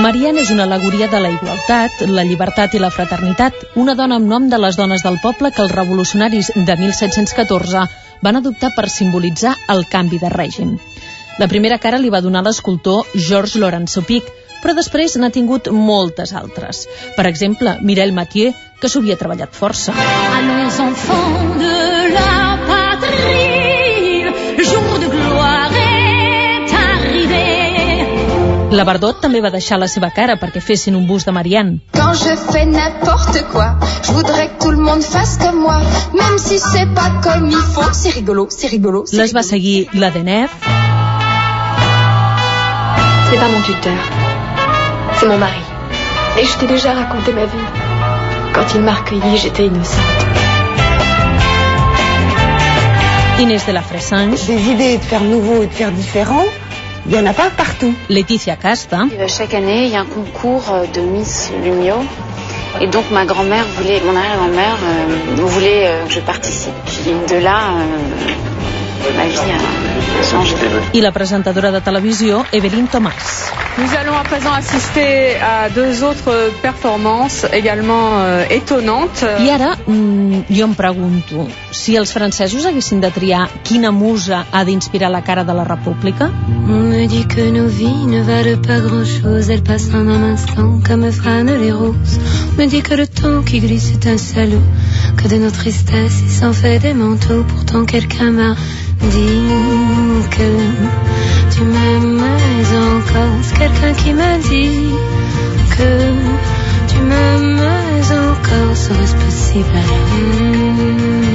Marianne és una al·legoria de la igualtat, la llibertat i la fraternitat, una dona amb nom de les dones del poble que els revolucionaris de 1714 van adoptar per simbolitzar el canvi de règim. La primera cara li va donar l'escultor Georges Lorenzo-Pic, però després n'ha tingut moltes altres. Per exemple, Mireille Mathieu, que s'ho havia treballat força. Allons enfants de la patrie, le jour de gloire est arrivé. La Bardot també va deixar la seva cara perquè fessin un bust de Marianne. Quand je fais n'importe quoi, je voudrais que tout le monde fasse comme moi, même si c'est pas comme il faut. C'est rigolo, c'est rigolo. Les va seguir la Deneuve. C'est pas mon tuteur, c'est mon mari. Et je t'ai déjà raconté ma vie. Quand il m'a recueillie, j'étais innocente. Inès de la Fressange. Des idées de faire nouveau et de faire différent, il n'y en a pas partout. Laetitia Casta. Chaque année, il y a un concours de Miss Lumio. Et donc ma grand-mère voulait, mon arrière-grand-mère voulait que je participe. Et de là, ma vie a changé. I la presentadora de televisió, Evelyne Thomas. Nous allons à présent assister à deux autres performances également étonnantes. I ara, jo em pregunto, si els francesos haguessin de triar quina musa ha d'inspirar la cara de la República? On me dit que nos vies ne valent pas grand-chose, elles passent en un instant comme fanent les roses. On me dit que le temps qui glisse est un salaud, que de nos tristesses il s'en fait des manteaux. Pourtant quelqu'un m'a dit que tu m'aimes encore. C'est quelqu'un qui m'a dit que tu m'aimes encore. Serait-ce possible alors?